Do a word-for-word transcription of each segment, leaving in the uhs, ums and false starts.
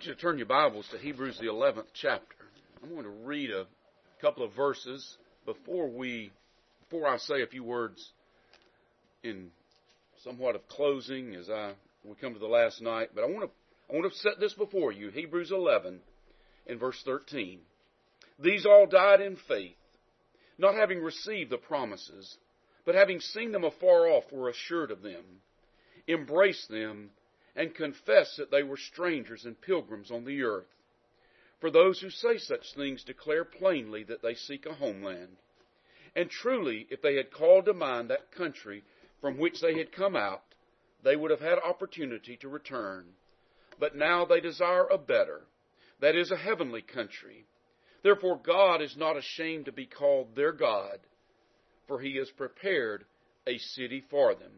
want you to turn your Bibles to Hebrews, the eleventh chapter. I'm going to read a couple of verses before we, before I say a few words in somewhat of closing as I we come to the last night. But I want to I want to set this before you. Hebrews eleven in verse thirteen. These all died in faith, not having received the promises, but having seen them afar off, were assured of them, embraced them, and confess that they were strangers and pilgrims on the earth. For those who say such things declare plainly that they seek a homeland. And truly, if they had called to mind that country from which they had come out, they would have had opportunity to return. But now they desire a better, that is, a heavenly country. Therefore God is not ashamed to be called their God, for he has prepared a city for them.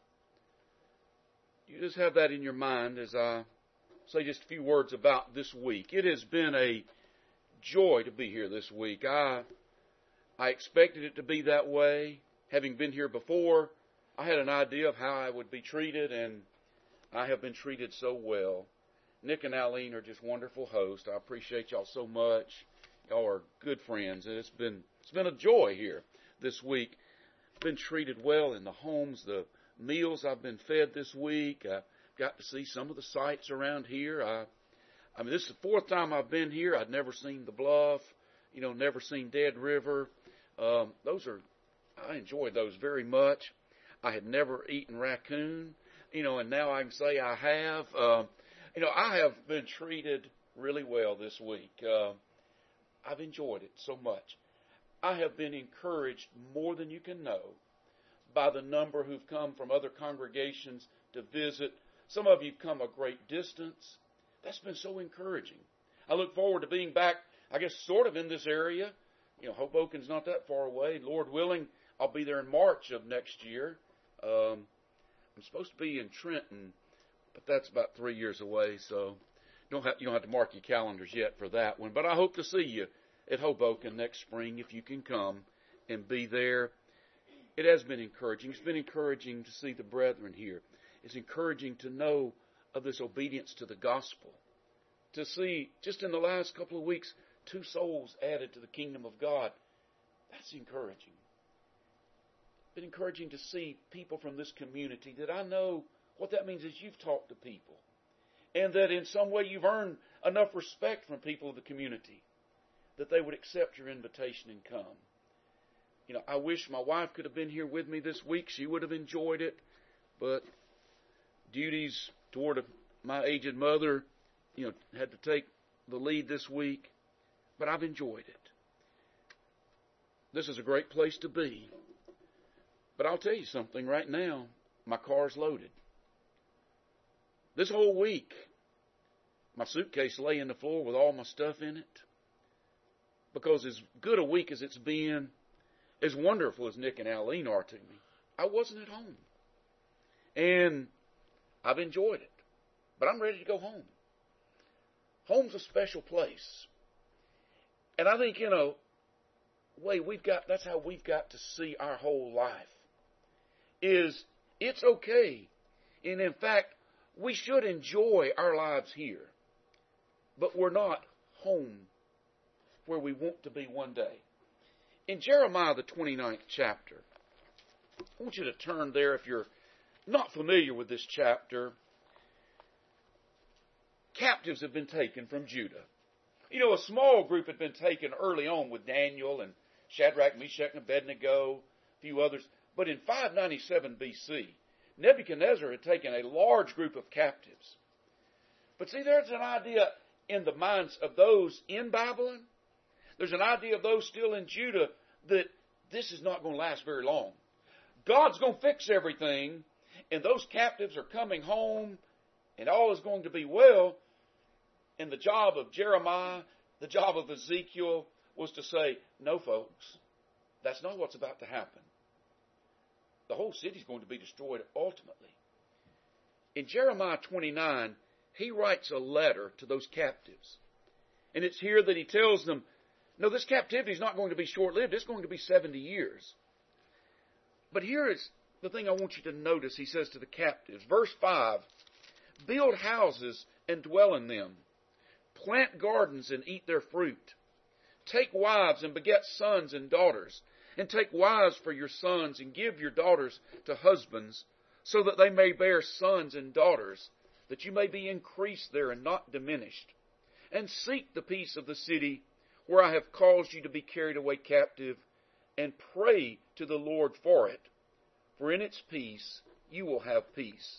You just have that in your mind as I say just a few words about this week. It has been a joy to be here this week. I I expected it to be that way. Having been here before, I had an idea of how I would be treated, and I have been treated so well. Nick and Aline are just wonderful hosts. I appreciate y'all so much. Y'all are good friends, and it's been it's been a joy here this week. Been treated well in the homes, the meals I've been fed this week. I got to see some of the sights around here. I, I mean, this is the fourth time I've been here. I'd never seen the Bluff, you know, never seen Dead River. Um, those are, I enjoyed those very much. I had never eaten raccoon, you know, and now I can say I have. Um, you know, I have been treated really well this week. Uh, I've enjoyed it so much. I have been encouraged more than you can know by the number who've come from other congregations to visit. Some of you have come a great distance. That's been so encouraging. I look forward to being back, I guess, sort of in this area. You know, Hoboken's not that far away. Lord willing, I'll be there in March of next year. Um, I'm supposed to be in Trenton, but that's about three years away, so don't have, you don't have to mark your calendars yet for that one. But I hope to see you at Hoboken next spring if you can come and be there. It has been encouraging. It's been encouraging to see the brethren here. It's encouraging to know of this obedience to the gospel. To see, just in the last couple of weeks, two souls added to the kingdom of God. That's encouraging. It's been encouraging to see people from this community that I know what that means is you've talked to people. And that in some way you've earned enough respect from people of the community that they would accept your invitation and come. You know, I wish my wife could have been here with me this week. She would have enjoyed it. But duties toward my aged mother, you know, had to take the lead this week. But I've enjoyed it. This is a great place to be. But I'll tell you something right now. My car's loaded. This whole week, my suitcase lay in the floor with all my stuff in it. Because as good a week as it's been, as wonderful as Nick and Aline are to me, I wasn't at home. And I've enjoyed it. But I'm ready to go home. Home's a special place. And I think, you know, way we've got, that's how we've got to see our whole life. Is it's okay. And in fact, we should enjoy our lives here. But we're not home where we want to be one day. In Jeremiah, the twenty-ninth chapter, I want you to turn there if you're not familiar with this chapter. Captives have been taken from Judah. You know, a small group had been taken early on with Daniel and Shadrach, Meshach, and Abednego, a few others. But in five ninety-seven B C, Nebuchadnezzar had taken a large group of captives. But see, there's an idea in the minds of those in Babylon. There's an idea of those still in Judah that this is not going to last very long. God's going to fix everything, and those captives are coming home, and all is going to be well. And the job of Jeremiah, the job of Ezekiel, was to say, no, folks, that's not what's about to happen. The whole city's going to be destroyed ultimately. In Jeremiah twenty-nine, he writes a letter to those captives. And it's here that he tells them, no, this captivity is not going to be short-lived. It's going to be seventy years. But here is the thing I want you to notice. He says to the captives, verse five, build houses and dwell in them. Plant gardens and eat their fruit. Take wives and beget sons and daughters. And take wives for your sons and give your daughters to husbands, so that they may bear sons and daughters, that you may be increased there and not diminished. And seek the peace of the city where I have caused you to be carried away captive, and pray to the Lord for it. For in its peace you will have peace.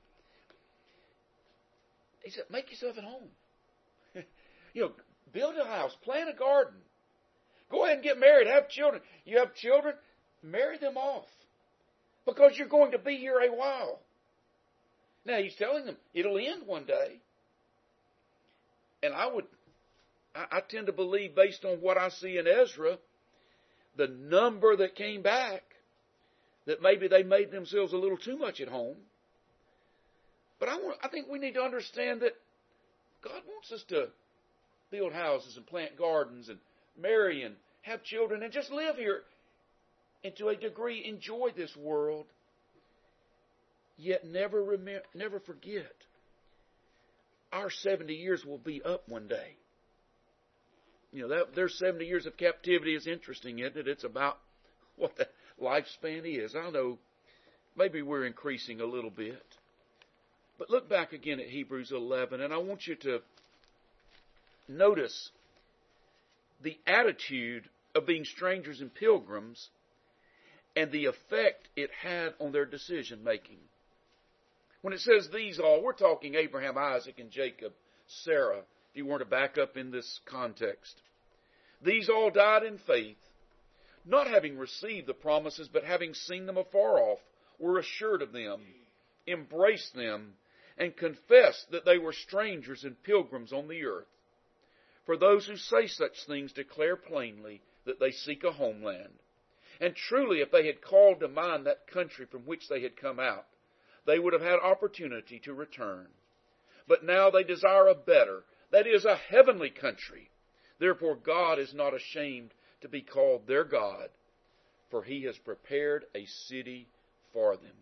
He said, make yourself at home. You know, build a house, plant a garden. Go ahead and get married, have children. You have children, marry them off. Because you're going to be here a while. Now, he's telling them it'll end one day. And I would, I, I tend to believe, based on what I see in Ezra, the number that came back, that maybe they made themselves a little too much at home. But I want, I think we need to understand that God wants us to build houses and plant gardens and marry and have children and just live here and to a degree enjoy this world, yet never remember, never forget our seventy years will be up one day. You know, that, their seventy years of captivity is interesting, isn't it? It's about what the lifespan is. I know maybe we're increasing a little bit. But look back again at Hebrews eleven, and I want you to notice the attitude of being strangers and pilgrims and the effect it had on their decision making. When it says these all, we're talking Abraham, Isaac, and Jacob, Sarah, if you were to back up in this context. These all died in faith, not having received the promises, but having seen them afar off, were assured of them, embraced them, and confessed that they were strangers and pilgrims on the earth. For those who say such things declare plainly that they seek a homeland. And truly, if they had called to mind that country from which they had come out, they would have had opportunity to return. But now they desire a better, that is, a heavenly country. Therefore God is not ashamed to be called their God, for he has prepared a city for them.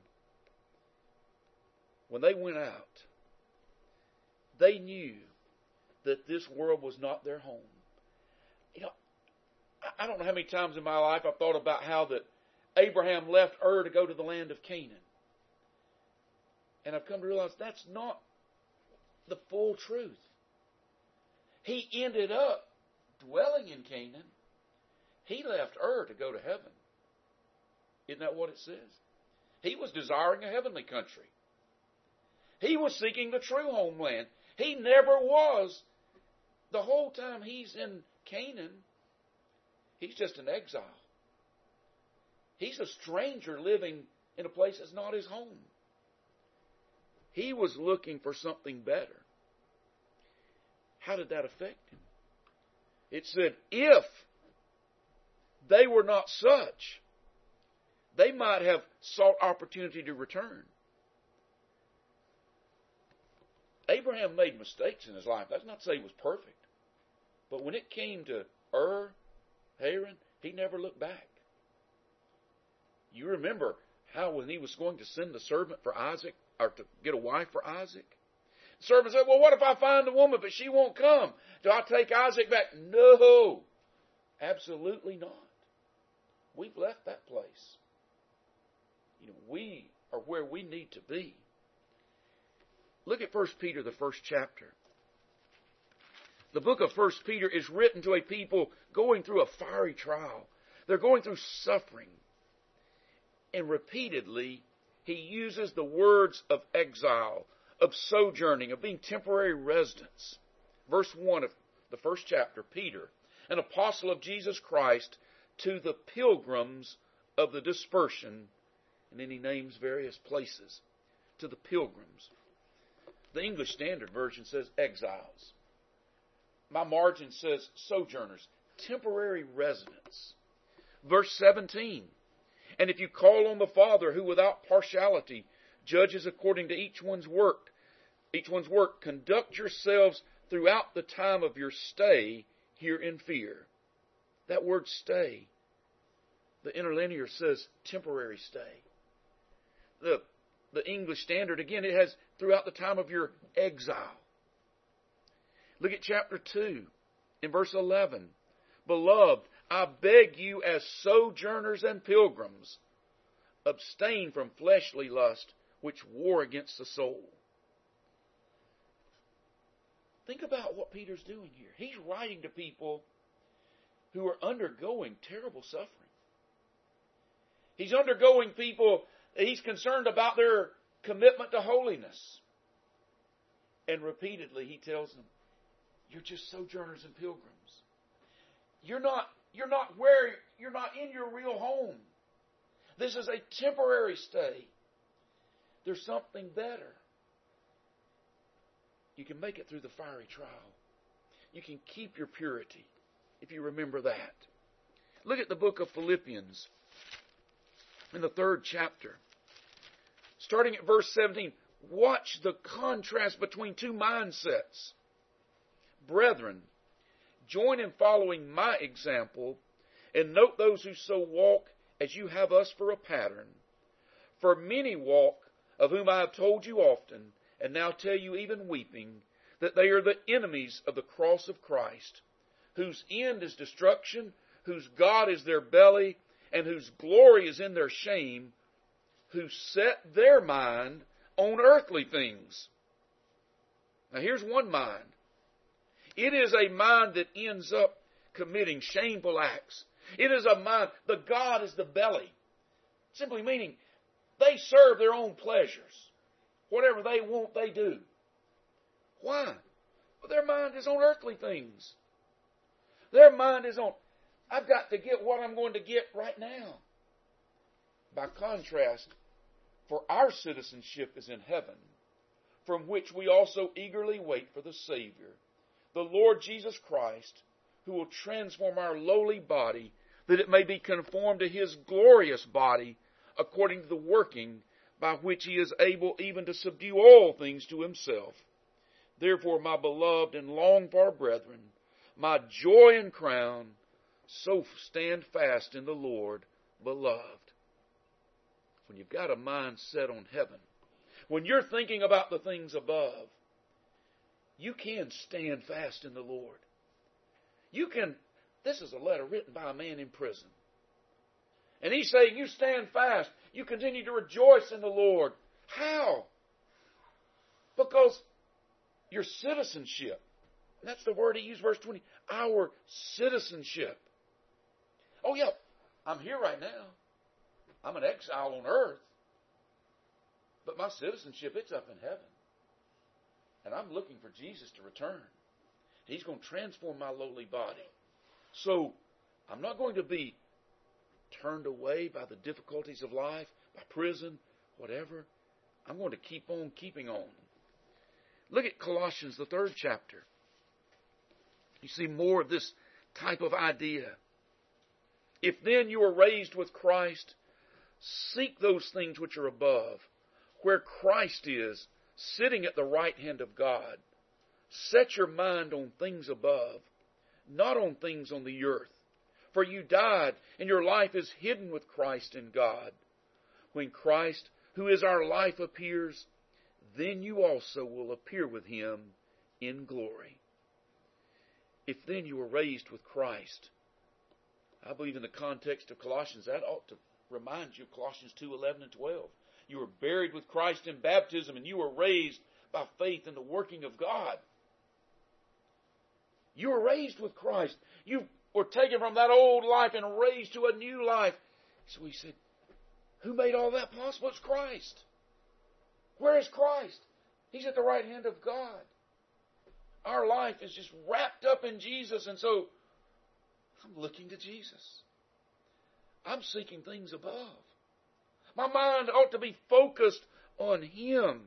When they went out, they knew that this world was not their home. You know, I don't know how many times in my life I've thought about how that Abraham left Ur to go to the land of Canaan. And I've come to realize that's not the full truth. He ended up dwelling in Canaan. He left Ur to go to heaven. Isn't that what it says? He was desiring a heavenly country. He was seeking the true homeland. He never was. The whole time he's in Canaan, he's just an exile. He's a stranger living in a place that's not his home. He was looking for something better. How did that affect him? It said, if they were not such, they might have sought opportunity to return. Abraham made mistakes in his life. That's not to say he was perfect. But when it came to Ur, Haran, he never looked back. You remember how when he was going to send the servant for Isaac, or to get a wife for Isaac, the servant said, well, what if I find the woman, but she won't come? Do I take Isaac back? No, absolutely not. We've left that place. You know, we are where we need to be. Look at First Peter, the first chapter. The book of First Peter is written to a people going through a fiery trial. They're going through suffering. And repeatedly, he uses the words of exile, of sojourning, of being temporary residents. Verse one of the first chapter, Peter, an apostle of Jesus Christ, to the pilgrims of the dispersion. And then he names various places. To the pilgrims. The English Standard Version says exiles. My margin says sojourners, temporary residents. Verse seventeen. And if you call on the Father, who without partiality judges according to each one's work, each one's work, conduct yourselves throughout the time of your stay here in fear. That word stay, the interlinear says temporary stay. The, the English Standard, again, it has throughout the time of your exile. Look at chapter two in verse eleven. Beloved, I beg you as sojourners and pilgrims, abstain from fleshly lust which war against the soul. Think about what Peter's doing here. He's writing to people who are undergoing terrible suffering. He's undergoing people, he's concerned about their commitment to holiness. And repeatedly he tells them, you're just sojourners and pilgrims. You're not, you're not where, you're not in your real home. This is a temporary stay. There's something better. You can make it through the fiery trial. You can keep your purity if you remember that. Look at the book of Philippians in the third chapter. Starting at verse seventeen. Watch the contrast between two mindsets. Brethren, join in following my example and note those who so walk as you have us for a pattern. For many walk, of whom I have told you often, and now tell you even weeping, that they are the enemies of the cross of Christ, whose end is destruction, whose God is their belly, and whose glory is in their shame, who set their mind on earthly things. Now here's one mind. It is a mind that ends up committing shameful acts. It is a mind, the God is the belly. Simply meaning, they serve their own pleasures. Whatever they want, they do. Why? Well, their mind is on earthly things. Their mind is on, I've got to get what I'm going to get right now. By contrast, for our citizenship is in heaven, from which we also eagerly wait for the Savior, the Lord Jesus Christ, who will transform our lowly body, that it may be conformed to His glorious body, according to the working by which He is able even to subdue all things to Himself. Therefore, my beloved and longed-for brethren, my joy and crown, so stand fast in the Lord, beloved. When you've got a mind set on heaven, when you're thinking about the things above, you can stand fast in the Lord. You can, this is a letter written by a man in prison. And he's saying, you stand fast. You continue to rejoice in the Lord. How? Because your citizenship, that's the word he used, verse twenty, our citizenship. Oh yeah, I'm here right now. I'm an exile on earth. But my citizenship, it's up in heaven. And I'm looking for Jesus to return. He's going to transform my lowly body. So, I'm not going to be turned away by the difficulties of life, by prison, whatever. I'm going to keep on keeping on. Look at Colossians, the third chapter. You see more of this type of idea. If then you are raised with Christ, seek those things which are above, where Christ is, sitting at the right hand of God. Set your mind on things above, not on things on the earth. For you died, and your life is hidden with Christ in God. When Christ, who is our life, appears, then you also will appear with Him in glory. If then you were raised with Christ, I believe in the context of Colossians, that ought to remind you of Colossians two, eleven and twelve. You were buried with Christ in baptism, and you were raised by faith in the working of God. You were raised with Christ. You were taken from that old life and raised to a new life. So he said, who made all that possible? It's Christ. Where is Christ? He's at the right hand of God. Our life is just wrapped up in Jesus, and so I'm looking to Jesus. I'm seeking things above. My mind ought to be focused on Him.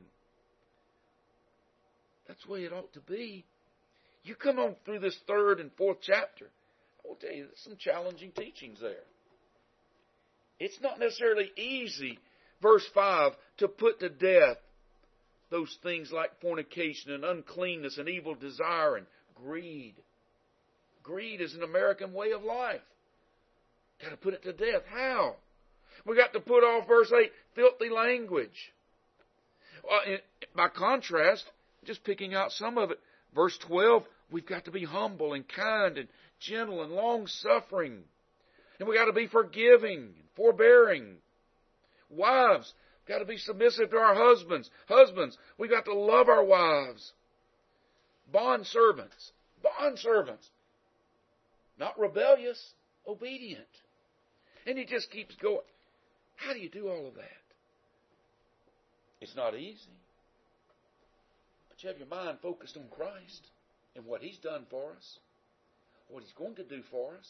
That's the way it ought to be. You come on through this third and fourth chapter, I will tell you, there's some challenging teachings there. It's not necessarily easy, verse five, to put to death those things like fornication and uncleanness and evil desire and greed. Greed is an American way of life. Got to put it to death. How? We got to put off, verse eight, filthy language. Well, in, by contrast, just picking out some of it, verse twelve, We've got to be humble and kind and gentle and long-suffering. And we've got to be forgiving and forbearing. Wives, we've got to be submissive to our husbands. Husbands, we've got to love our wives. Bond servants. Bond servants. Not rebellious, obedient. And he just keeps going. How do you do all of that? It's not easy. But you have your mind focused on Christ and what He's done for us, what He's going to do for us.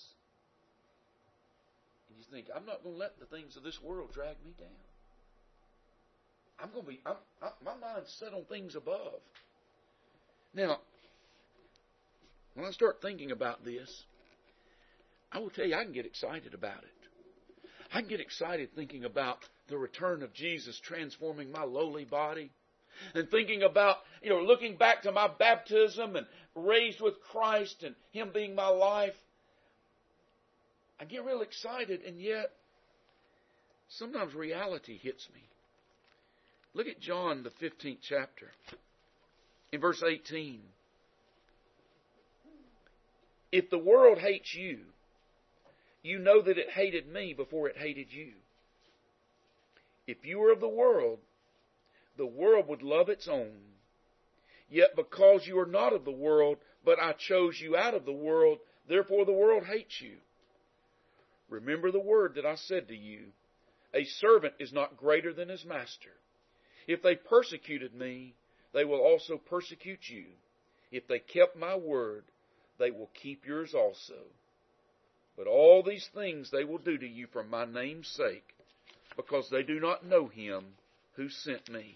And you think, I'm not going to let the things of this world drag me down. I'm going to be, I'm, I, my mind's set on things above. Now, when I start thinking about this, I will tell you, I can get excited about it. I can get excited thinking about the return of Jesus transforming my lowly body. And thinking about, you know, looking back to my baptism and raised with Christ and Him being my life. I get real excited, and yet sometimes reality hits me. Look at John, the fifteenth chapter, in verse eighteen. If the world hates you, you know that it hated me before it hated you. If you were of the world, the world would love its own. Yet because you are not of the world, but I chose you out of the world, therefore the world hates you. Remember the word that I said to you, a servant is not greater than his master. If they persecuted me, they will also persecute you. If they kept my word, they will keep yours also. But all these things they will do to you for my name's sake, because they do not know Him who sent me.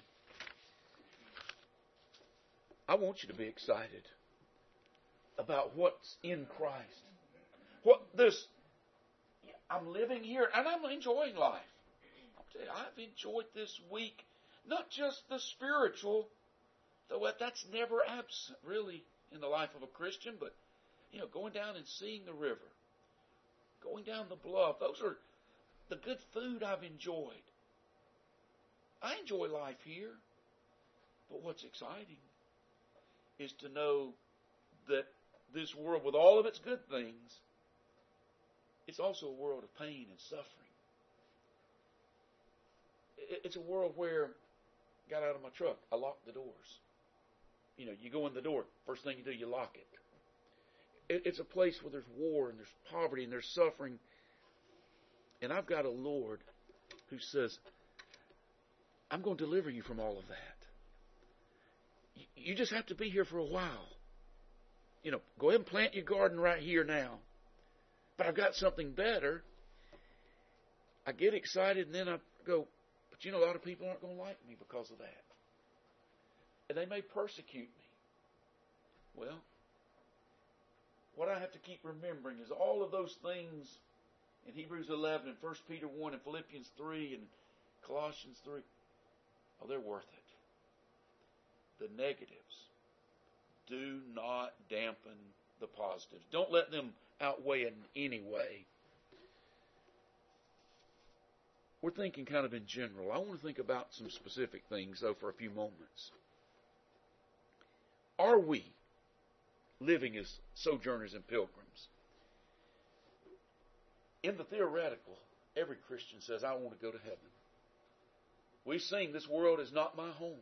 I want you to be excited about what's in Christ. What this, I'm living here and I'm enjoying life. I'll tell you, I've enjoyed this week, not just the spiritual, though that's never absent really in the life of a Christian, but you know, going down and seeing the river, going down the bluff. Those are the good food I've enjoyed. I enjoy life here. But what's exciting is to know that this world, with all of its good things, it's also a world of pain and suffering. It's a world where I got out of my truck, I locked the doors. You know, you go in the door, first thing you do, you lock it. It's a place where there's war and there's poverty and there's suffering. And I've got a Lord who says, I'm going to deliver you from all of that. You just have to be here for a while. You know, go ahead and plant your garden right here now. But I've got something better. I get excited and then I go, but you know, a lot of people aren't going to like me because of that. And they may persecute me. Well, what I have to keep remembering is all of those things in Hebrews eleven and First Peter one and Philippians three and Colossians three, oh, they're worth it. The negatives do not dampen the positives. Don't let them outweigh in any way. We're thinking kind of in general. I want to think about some specific things, though, for a few moments. Are we living as sojourners and pilgrims? In the theoretical, every Christian says, I want to go to heaven. We sing, this world is not my home.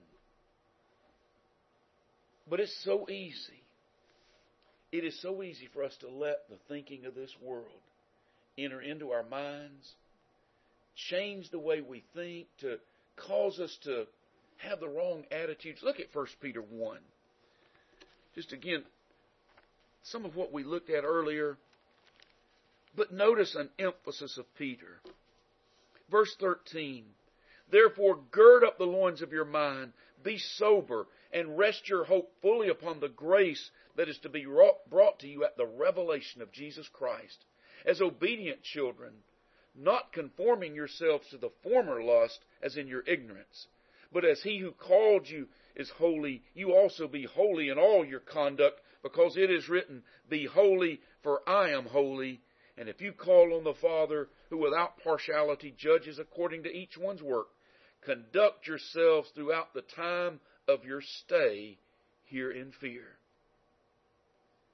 But it's so easy. It is so easy for us to let the thinking of this world enter into our minds, change the way we think, to cause us to have the wrong attitudes. Look at First Peter one. Just again, some of what we looked at earlier, but notice an emphasis of Peter. Verse thirteen, therefore gird up the loins of your mind, be sober, and rest your hope fully upon the grace that is to be brought to you at the revelation of Jesus Christ. As obedient children, not conforming yourselves to the former lust as in your ignorance, but as He who called you is holy, you also be holy in all your conduct, because it is written, be holy, for I am holy. And if you call on the Father, who without partiality judges according to each one's work, conduct yourselves throughout the time of your stay here in fear.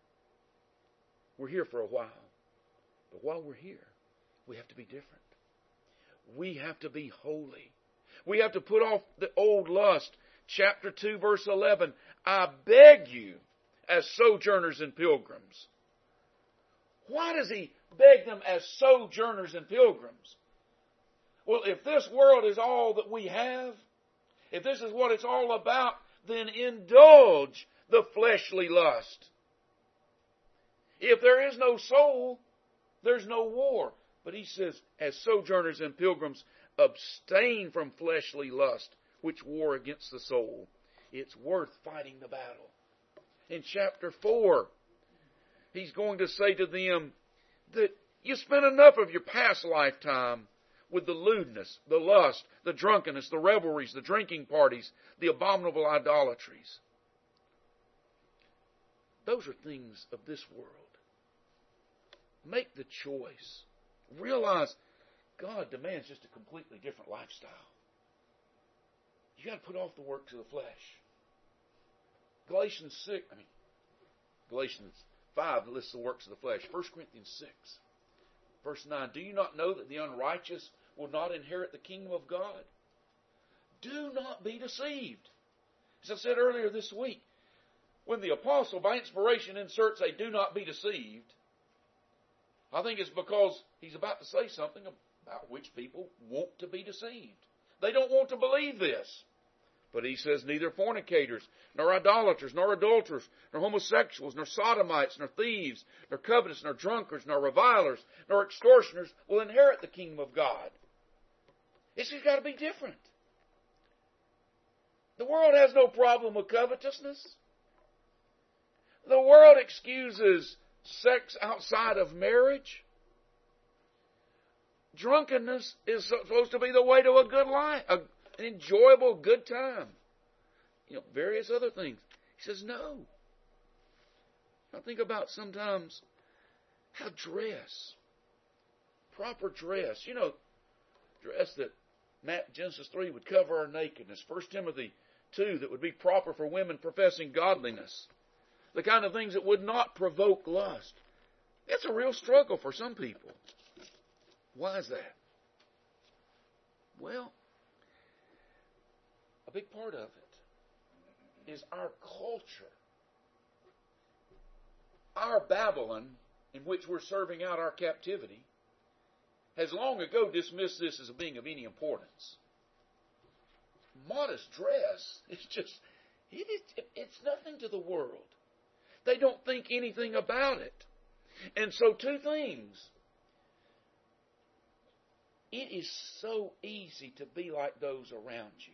We're here for a while. But while we're here, we have to be different. We have to be holy. We have to put off the old lust. Chapter two, verse eleven. I beg you, as sojourners and pilgrims. Why does he beg them as sojourners and pilgrims? Well, if this world is all that we have, if this is what it's all about, then indulge the fleshly lust. If there is no soul, there's no war. But he says, as sojourners and pilgrims, abstain from fleshly lust, which war against the soul. It's worth fighting the battle. In chapter four, he's going to say to them that you spent enough of your past lifetime with the lewdness, the lust, the drunkenness, the revelries, the drinking parties, the abominable idolatries. Those are things of this world. Make the choice. Realize God demands just a completely different lifestyle. You got to put off the works of the flesh. Galatians six, I mean, Galatians five lists the works of the flesh. First Corinthians six, verse nine. Do you not know that the unrighteous will not inherit the kingdom of God? Do not be deceived. As I said earlier this week, when the apostle by inspiration inserts a do not be deceived, I think it's because he's about to say something about which people want to be deceived. They don't want to believe this. But he says neither fornicators, nor idolaters, nor adulterers, nor homosexuals, nor sodomites, nor thieves, nor covetous, nor drunkards, nor revilers, nor extortioners will inherit the kingdom of God. It's just got to be different. The world has no problem with covetousness. The world excuses sex outside of marriage. Drunkenness is supposed to be the way to a good life, a, an enjoyable good time. You know, various other things. He says no. I think about sometimes how dress, proper dress, you know, dress that Matt, Genesis three would cover our nakedness. First Timothy two that would be proper for women professing godliness. The kind of things that would not provoke lust. It's a real struggle for some people. Why is that? Well, a big part of it is our culture. Our Babylon, in which we're serving out our captivity, has long ago dismissed this as being of any importance. Modest dress is just, it is, it's nothing to the world. They don't think anything about it. And so two things. It is so easy to be like those around you.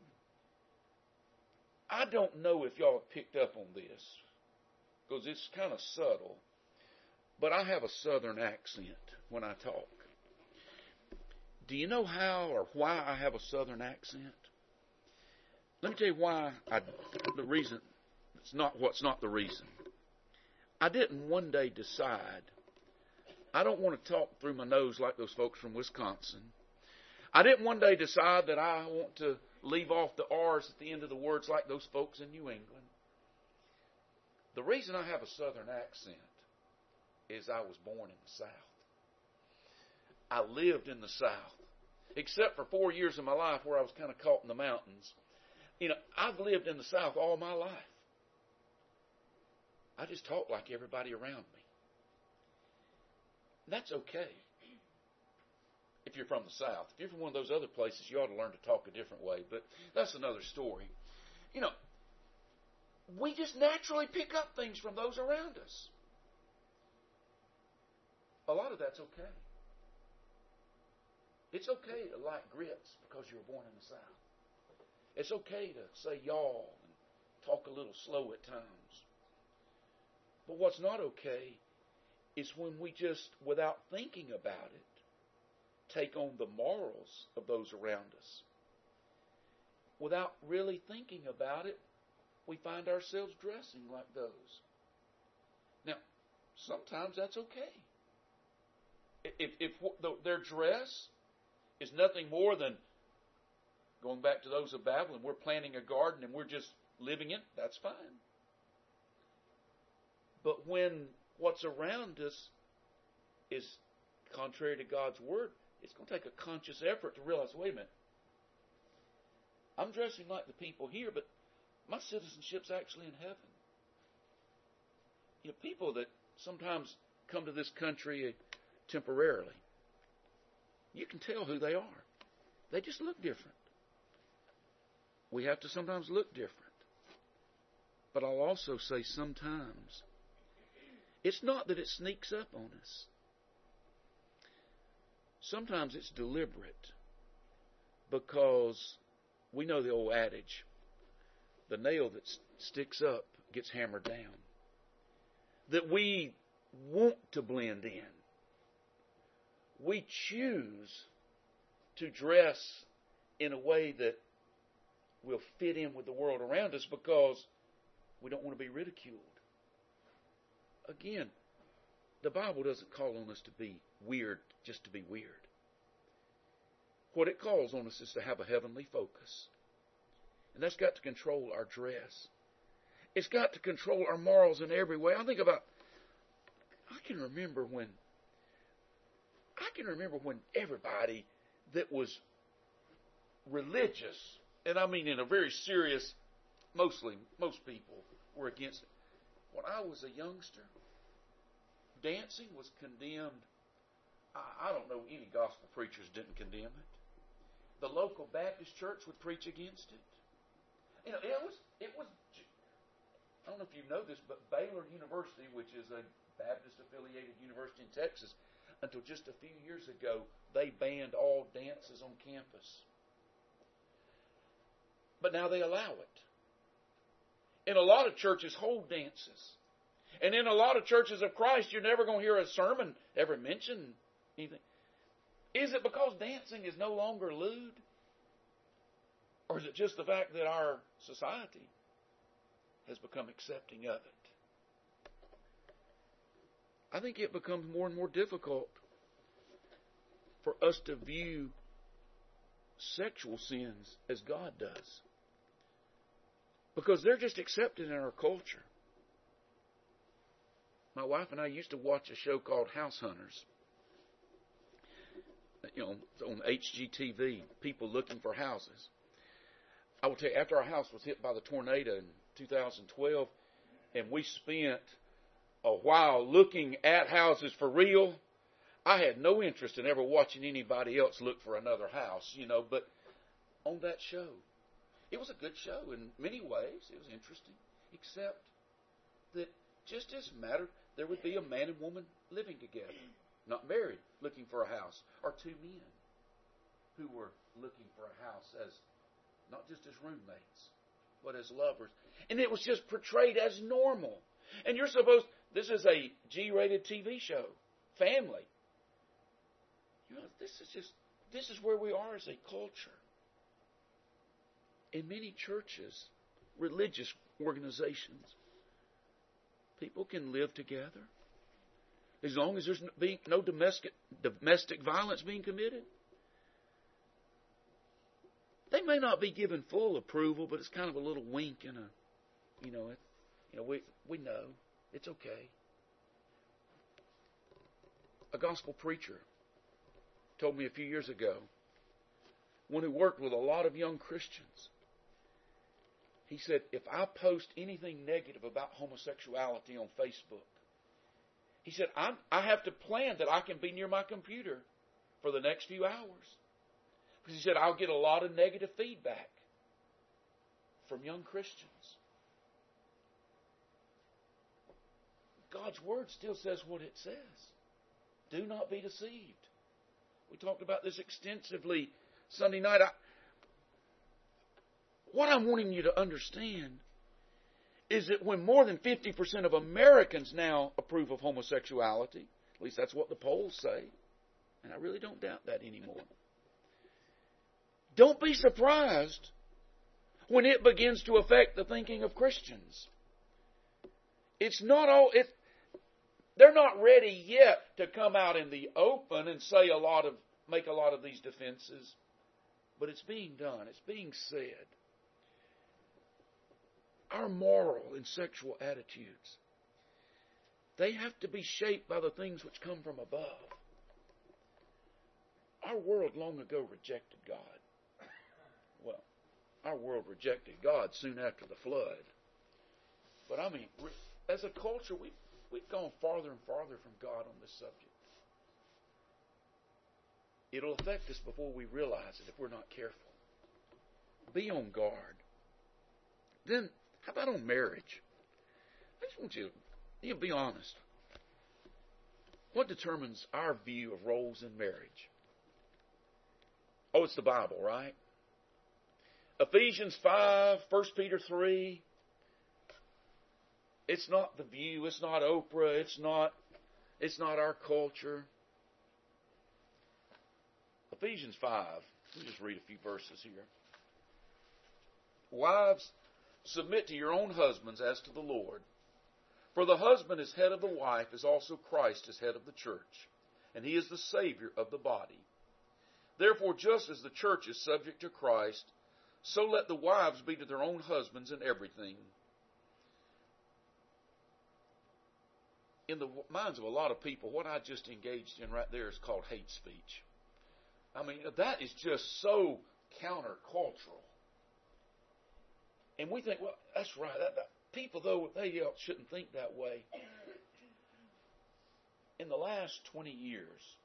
I don't know if y'all have picked up on this, because it's kind of subtle, but I have a southern accent when I talk. Do you know how or why I have a southern accent? Let me tell you why I, the reason, it's not what's not the reason. I didn't one day decide, I don't want to talk through my nose like those folks from Wisconsin. I didn't one day decide that I want to leave off the R's at the end of the words like those folks in New England. The reason I have a southern accent is I was born in the South. I lived in the South. Except for four years of my life where I was kind of caught in the mountains. You know, I've lived in the South all my life. I just talk like everybody around me. That's okay. If you're from the South. If you're from one of those other places, you ought to learn to talk a different way. But that's another story. You know, we just naturally pick up things from those around us. A lot of that's okay. It's okay to like grits because you were born in the South. It's okay to say y'all and talk a little slow at times. But what's not okay is when we just, without thinking about it, take on the morals of those around us. Without really thinking about it, we find ourselves dressing like those. Now, sometimes that's okay. If, if their dress is nothing more than, going back to those of Babylon, we're planting a garden and we're just living in it, that's fine. But when what's around us is contrary to God's Word, it's going to take a conscious effort to realize, wait a minute, I'm dressing like the people here, but my citizenship's actually in heaven. You know, people that sometimes come to this country temporarily, you can tell who they are. They just look different. We have to sometimes look different. But I'll also say sometimes it's not that it sneaks up on us. Sometimes it's deliberate, because we know the old adage, the nail that sticks up gets hammered down. That we want to blend in. We choose to dress in a way that will fit in with the world around us because we don't want to be ridiculed. Again, the Bible doesn't call on us to be weird just to be weird. What it calls on us is to have a heavenly focus. And that's got to control our dress. It's got to control our morals in every way. I think about, I can remember when, I can remember when everybody that was religious, and I mean in a very serious, mostly, most people were against it. When I was a youngster, dancing was condemned. I, I don't know any gospel preachers didn't condemn it. The local Baptist church would preach against it. You know, it was, it was, I don't know if you know this, but Baylor University, which is a Baptist-affiliated university in Texas, until just a few years ago, they banned all dances on campus. But now they allow it. In a lot of churches, hold dances. And in a lot of churches of Christ, you're never going to hear a sermon ever mention anything. Is it because dancing is no longer lewd? Or is it just the fact that our society has become accepting of it? I think it becomes more and more difficult for us to view sexual sins as God does, because they're just accepted in our culture. My wife and I used to watch a show called House Hunters. You know, on H G T V, people looking for houses. I will tell you, after our house was hit by the tornado in two thousand twelve, and we spent a while looking at houses for real, I had no interest in ever watching anybody else look for another house, you know, but on that show, it was a good show in many ways. It was interesting, except that just as a matter, there would be a man and woman living together, not married, looking for a house, or two men who were looking for a house as not just as roommates, but as lovers. And it was just portrayed as normal. And you're supposed, this is a G-rated T V show, family. You know, this is just, this is where we are as a culture. In many churches, religious organizations, people can live together as long as there's no domestic domestic violence being committed. They may not be given full approval, but it's kind of a little wink and a, you know, it, you know, we we know it's okay. A gospel preacher told me a few years ago, one who worked with a lot of young Christians. He said, if I post anything negative about homosexuality on Facebook, he said, I'm, I have to plan that I can be near my computer for the next few hours. Because he said, I'll get a lot of negative feedback from young Christians. God's Word still says what it says. Do not be deceived. We talked about this extensively Sunday night. I, what I'm wanting you to understand is that when more than fifty percent of Americans now approve of homosexuality, at least that's what the polls say, and I really don't doubt that anymore. Don't be surprised when it begins to affect the thinking of Christians. It's not all, it, they're not ready yet to come out in the open and say a lot of, make a lot of these defenses, but it's being done. It's being said. Our moral and sexual attitudes, They have to be shaped by the things which come from above. Our world long ago rejected God. Well, our world rejected God soon after the flood. But I mean, as a culture, we, we've gone farther and farther from God on this subject. It'll affect us before we realize it if we're not careful. Be on guard. Then, how about on marriage? I just want you to you know, be honest. What determines our view of roles in marriage? Oh, it's the Bible, right? Ephesians five, First Peter three. It's not the view. It's not Oprah. It's not, it's not our culture. Ephesians five. Let me just read a few verses here. Wives, submit to your own husbands as to the Lord. For the husband is head of the wife, as also Christ is head of the church, and he is the Savior of the body. Therefore, just as the church is subject to Christ, so let the wives be to their own husbands in everything. In the minds of a lot of people, what I just engaged in right there is called hate speech. I mean, that is just so countercultural. And we think, well, that's right. That, that, people, though, they shouldn't think that way. In the last twenty years,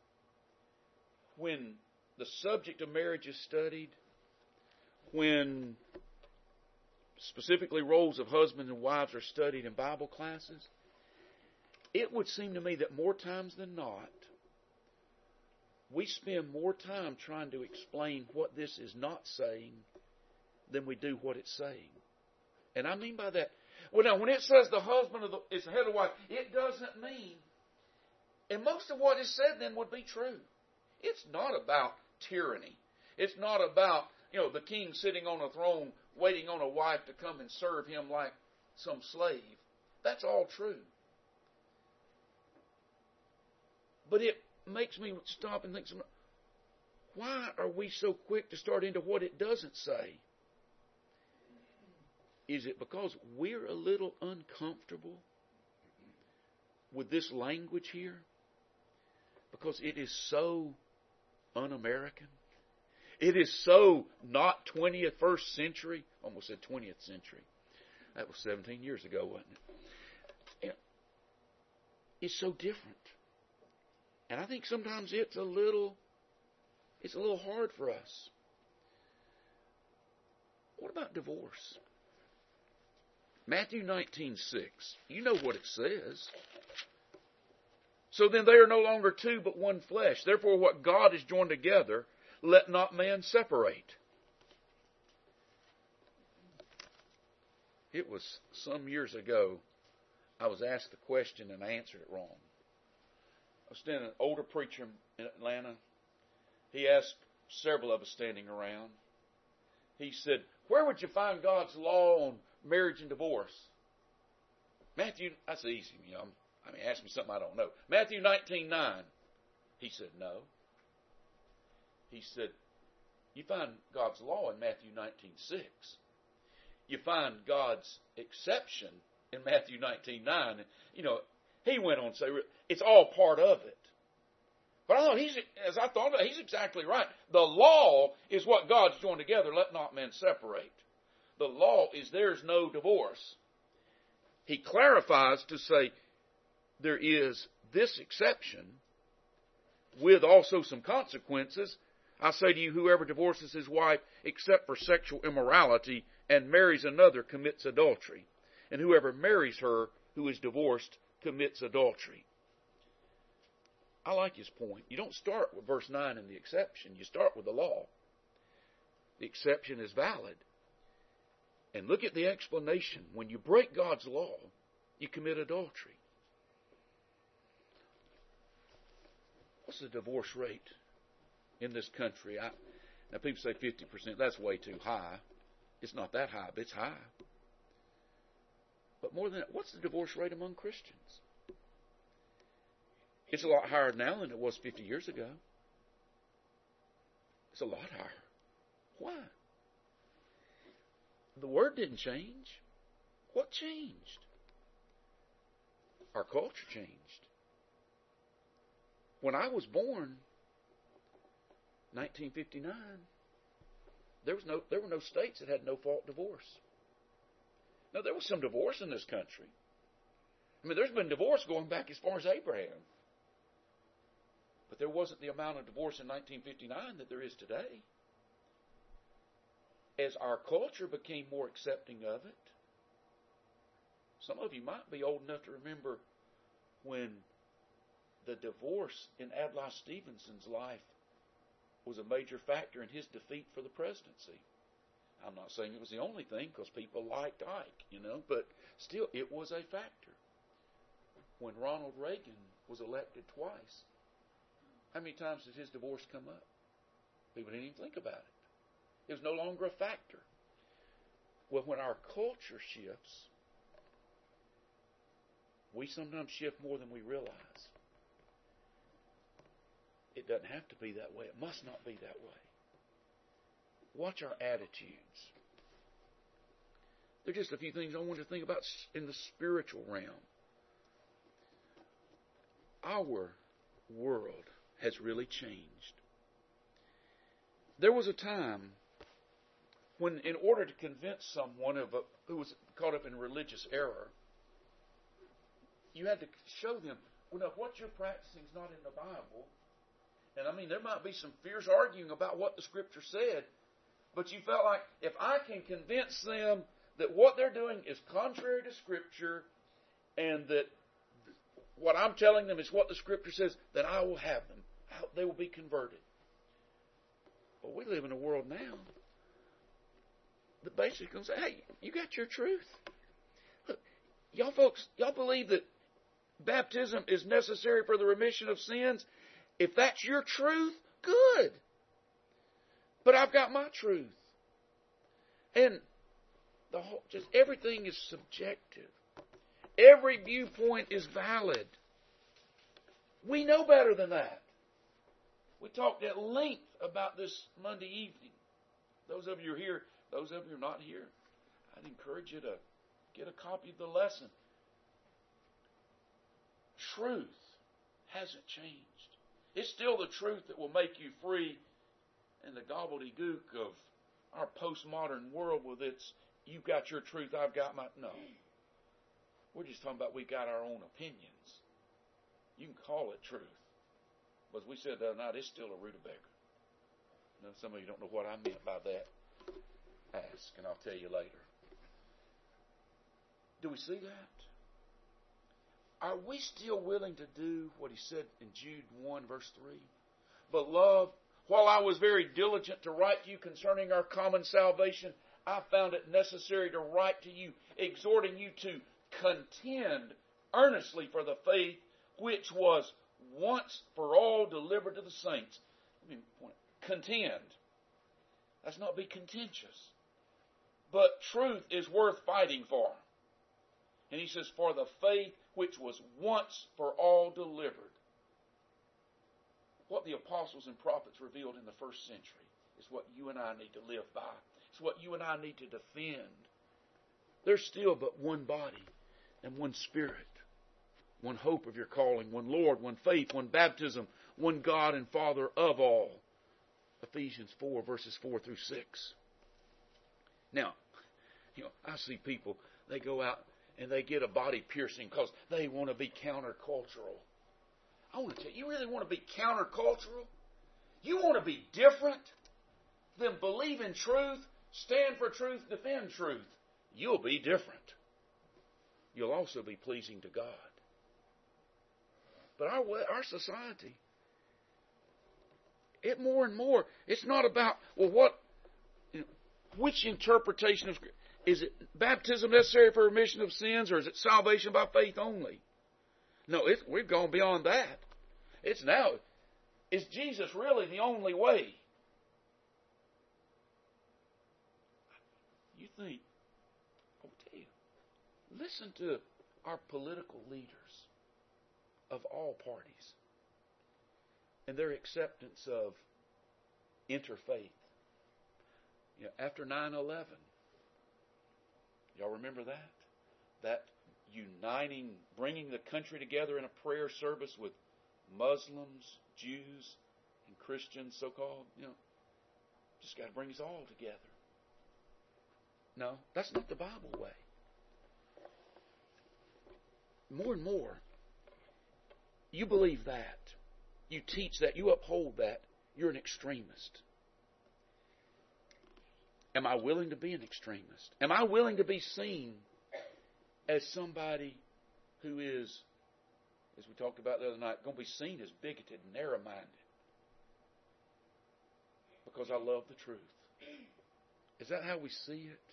when the subject of marriage is studied, when specifically roles of husbands and wives are studied in Bible classes, it would seem to me that more times than not, we spend more time trying to explain what this is not saying than we do what it's saying. And I mean by that, well, now, when it says the husband of the, is the head of the wife, it doesn't mean, and most of what is said then would be true. It's not about tyranny. It's not about, you know, the king sitting on a throne waiting on a wife to come and serve him like some slave. That's all true. But it makes me stop and think, why are we so quick to start into what it doesn't say? Is it because we're a little uncomfortable with this language here? Because it is so un-American. It is so not twentieth, first century. Almost said twentieth century. That was seventeen years ago, wasn't it? It's so different. And I think sometimes it's a little, it's a little hard for us. What about divorce? Matthew nineteen six. You know what it says. So then they are no longer two, but one flesh. Therefore, what God has joined together, let not man separate. It was some years ago, I was asked the question and I answered it wrong. I was standing, an older preacher in Atlanta. He asked several of us standing around. He said, where would you find God's law on marriage and divorce? Matthew, that's easy. You know, I mean, ask me something I don't know. Matthew nineteen nine. He said, no. He said, you find God's law in Matthew nineteen six. You find God's exception in Matthew nineteen nine. You know, he went on to say, it's all part of it. But I thought he's, as I thought, he's exactly right. The law is what God's joined together. Let not men separate. The law is there's no divorce. He clarifies to say there is this exception with also some consequences. I say to you, whoever divorces his wife except for sexual immorality and marries another commits adultery. And whoever marries her who is divorced commits adultery. I like his point. You don't start with verse nine and the exception. You start with the law. The exception is valid. And look at the explanation. When you break God's law, you commit adultery. What's the divorce rate in this country? I, now, people say fifty percent. That's way too high. It's not that high, but it's high. But more than that, what's the divorce rate among Christians? It's a lot higher now than it was fifty years ago. It's a lot higher. Why? The word didn't change. What changed? Our culture changed. When I was born, nineteen fifty-nine, there was no there were no states that had no-fault divorce. Now, there was some divorce in this country. I mean, there's been divorce going back as far as Abraham. But there wasn't the amount of divorce in nineteen fifty-nine that there is today. As our culture became more accepting of it, some of you might be old enough to remember when the divorce in Adlai Stevenson's life was a major factor in his defeat for the presidency. I'm not saying it was the only thing, because people liked Ike, you know, but still, it was a factor. When Ronald Reagan was elected twice, how many times did his divorce come up? People didn't even think about it. It was no longer a factor. Well, when our culture shifts, we sometimes shift more than we realize. It doesn't have to be that way. It must not be that way. Watch our attitudes. There are just a few things I want to think about in the spiritual realm. Our world has really changed. There was a time when, in order to convince someone of a, who was caught up in religious error, you had to show them, well, no, what you're practicing is not in the Bible. And I mean, there might be some fierce arguing about what the Scripture said, but you felt like, if I can convince them that what they're doing is contrary to Scripture, and that what I'm telling them is what the Scripture says, then I will have them. They will be converted. Well, we live in a world now that basically can say, hey, you got your truth. Look, y'all folks, y'all believe that baptism is necessary for the remission of sins? If that's your truth, good. But I've got my truth. And the whole, just everything is subjective. Every viewpoint is valid. We know better than that. We talked at length about this Monday evening. Those of you who are here, those of you who are not here, I'd encourage you to get a copy of the lesson. Truth hasn't changed. It's still the truth that will make you free in the gobbledygook of our postmodern world with its, you've got your truth, I've got my... No. We're just talking about we've got our own opinions. You can call it truth. But as we said the other night, it's still a rutabaga. Now, some of you don't know what I meant by that. Ask, and I'll tell you later. Do we see that? Are we still willing to do what he said in Jude one, verse three? Beloved, while I was very diligent to write to you concerning our common salvation, I found it necessary to write to you, exhorting you to contend earnestly for the faith which was once for all delivered to the saints. Let me point. Contend. That's not be contentious. But truth is worth fighting for. And he says, for the faith which was once for all delivered. What the apostles and prophets revealed in the first century is what you and I need to live by. It's what you and I need to defend. There's still but one body and one Spirit. One hope of your calling, one Lord, one faith, one baptism, one God and Father of all. Ephesians four, verses four through six. Now, you know, I see people, they go out and they get a body piercing because they want to be countercultural. I want to tell you, you really want to be countercultural? You want to be different? Then believe in truth, stand for truth, defend truth. You'll be different. You'll also be pleasing to God. But our our society, it more and more, it's not about, well, what, you know, which interpretation of Scripture. Is it baptism necessary for remission of sins, or is it salvation by faith only? No, it's, we've gone beyond that. It's now, is Jesus really the only way? You think, I'll tell you, listen to our political leaders of all parties and their acceptance of interfaith. You know, after nine eleven, y'all remember that? That uniting, bringing the country together in a prayer service with Muslims, Jews, and Christians, so-called. You know, just got to bring us all together. No, that's not the Bible way. More and more, you believe that, you teach that, you uphold that, you're an extremist. Am I willing to be an extremist? Am I willing to be seen as somebody who is, as we talked about the other night, going to be seen as bigoted and narrow-minded because I love the truth? Is that how we see it?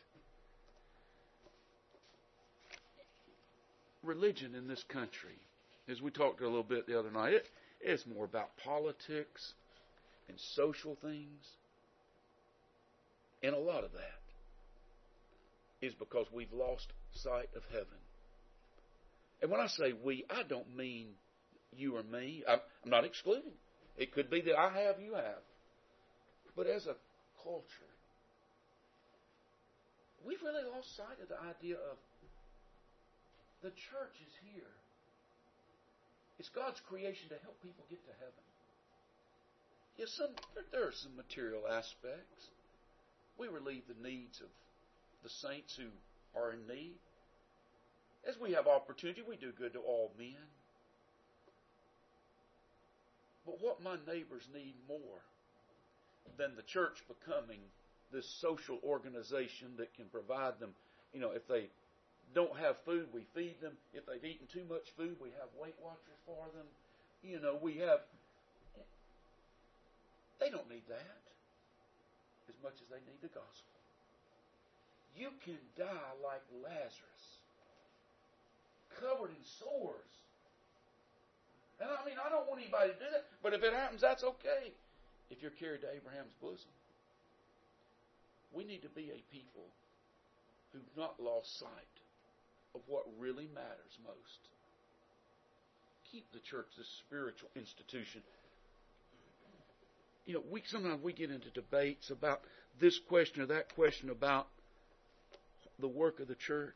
Religion in this country, as we talked a little bit the other night, it is more about politics and social things. And a lot of that is because we've lost sight of heaven. And when I say we, I don't mean you or me. I'm not excluding. It could be that I have, you have. But as a culture, we've really lost sight of the idea of the church is here. It's God's creation to help people get to heaven. Yes, some, there are some material aspects. We relieve the needs of the saints who are in need. As we have opportunity, we do good to all men. But what my neighbors need more than the church becoming this social organization that can provide them, you know, if they don't have food, we feed them. If they've eaten too much food, we have Weight Watchers for them. You know, we have... They don't need that as much as they need the gospel. You can die like Lazarus, covered in sores. And I mean, I don't want anybody to do that, but if it happens, that's okay. If you're carried to Abraham's bosom. We need to be a people who've not lost sight of what really matters most. Keep the church this spiritual institution. You know, we sometimes we get into debates about this question or that question about the work of the church.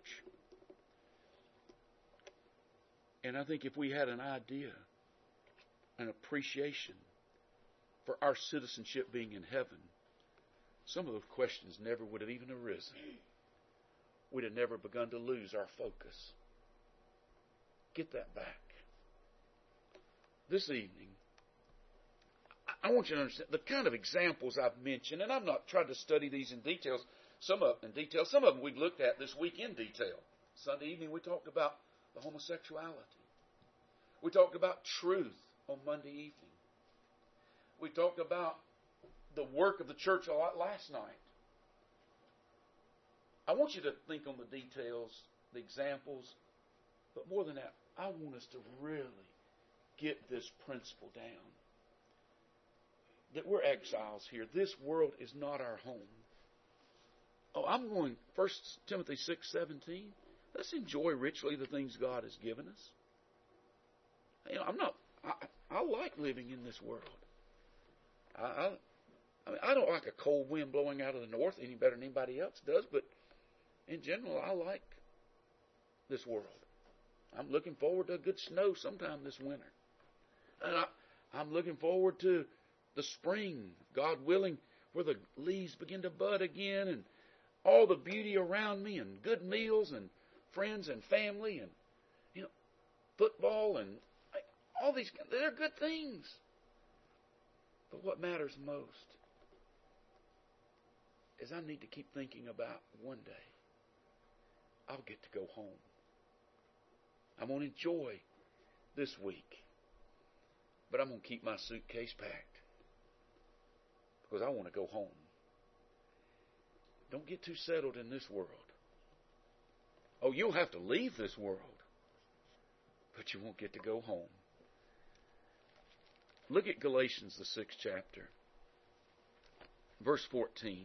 And I think if we had an idea, an appreciation for our citizenship being in heaven, some of those questions never would have even arisen. We'd have never begun to lose our focus. Get that back. This evening, I want you to understand the kind of examples I've mentioned, and I've not tried to study these in details. Some of in detail, some of them we've looked at this week in detail. Sunday evening we talked about the homosexuality. We talked about truth on Monday evening. We talked about the work of the church a lot last night. I want you to think on the details, the examples, but more than that, I want us to really get this principle down. That we're exiles here. This world is not our home. Oh, I'm going First Timothy six seventeen. Let's enjoy richly the things God has given us. You know, I'm not. I, I like living in this world. I, I, I mean, I don't like a cold wind blowing out of the north any better than anybody else does. But in general, I like this world. I'm looking forward to a good snow sometime this winter, and I, I'm looking forward to the spring, God willing, where the leaves begin to bud again, and all the beauty around me, and good meals, and friends and family, and you know, football, and all these. They're good things. But what matters most is I need to keep thinking about one day I'll get to go home. I'm going to enjoy this week, but I'm going to keep my suitcase packed because I want to go home. Don't get too settled in this world. Oh, you'll have to leave this world, but you won't get to go home. Look at Galatians, the sixth chapter, verse fourteen.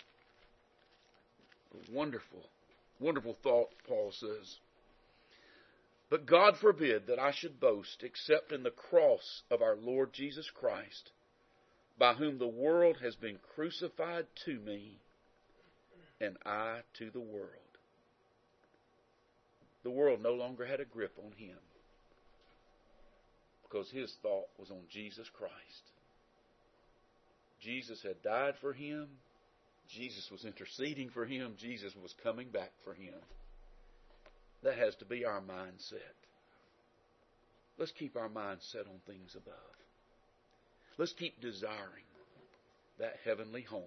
A wonderful, wonderful thought, Paul says. But God forbid that I should boast except in the cross of our Lord Jesus Christ, by whom the world has been crucified to me, and I to the world. the world no longer had a grip on him, because his thought was on Jesus Christ. Jesus had died for him. Jesus was interceding for him. Jesus was coming back for him. That has to be our mindset. Let's keep our mind set on things above. Let's keep desiring that heavenly home.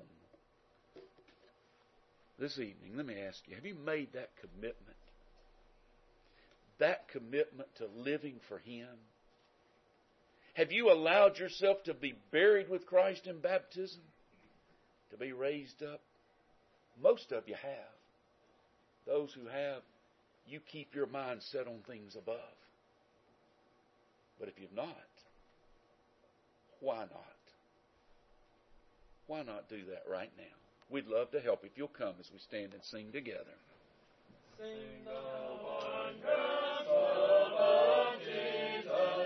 This evening, let me ask you, have you made that commitment? That commitment to living for him? Have you allowed yourself to be buried with Christ in baptism? To be raised up? Most of you have. Those who have, you keep your mind set on things above. But if you've not, why not? Why not do that right now? We'd love to help if you'll come as we stand and sing together. Sing the wonders.